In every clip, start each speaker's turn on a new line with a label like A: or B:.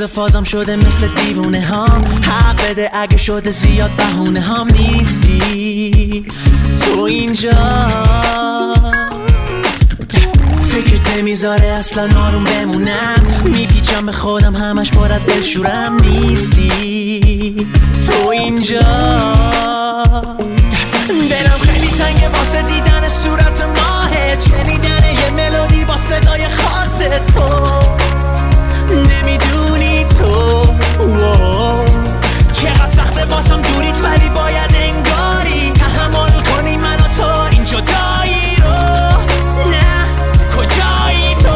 A: فازم شده مثل دیوونه هام. حق بده اگه شده زیاد بهونه هام. نیستی تو اینجا، فکرت نمیذاره اصلا آروم بمونم. میپیچم به خودم همش پر از دلشورم. نیستی تو اینجا، دلم خیلی تنگه واسه دیدن صورت ماهت، شنیدن یه ملودی با صدای خاص تو. نمیدونی تو چقدر سخته واسم دوریت، ولی باید انگاری تحمل کنی من و تو این جدایی رو. نه کجایی تو؟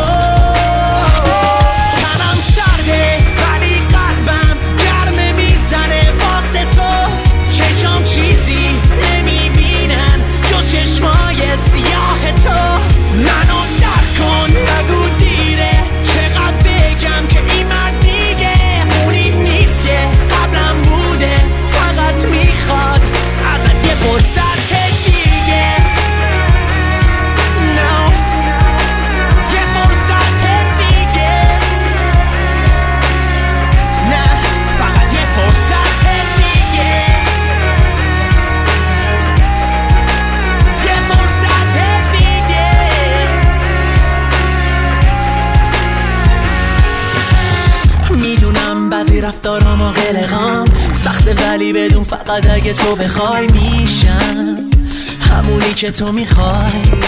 A: تنم سرده ولی قلبم گرمه میزنه واسه تو. چشم چیزی نمیبینن جز چشمای سیاه تو. منو درک کن نگو دیره، چقدر بگم که این مرد دیگه اونی نیست که قبلم بوده. فقط میخواد ازت یه فرصت دیگه. No. یه فرصت دیگه. نه فقط یه فرصت دیگه. یه فرصت دیگه. میدونم بعضی رفتارام و قلقام سخته، ولی بدون فقط اگه تو بخوای میشم همونی که تو میخوای.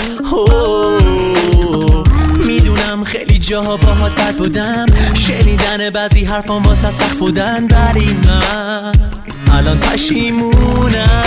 A: میدونم خیلی جاها باهات بد بودم، شنیدن بعضی حرفام واسه سخت بودن، ولی من الان پشیمونم.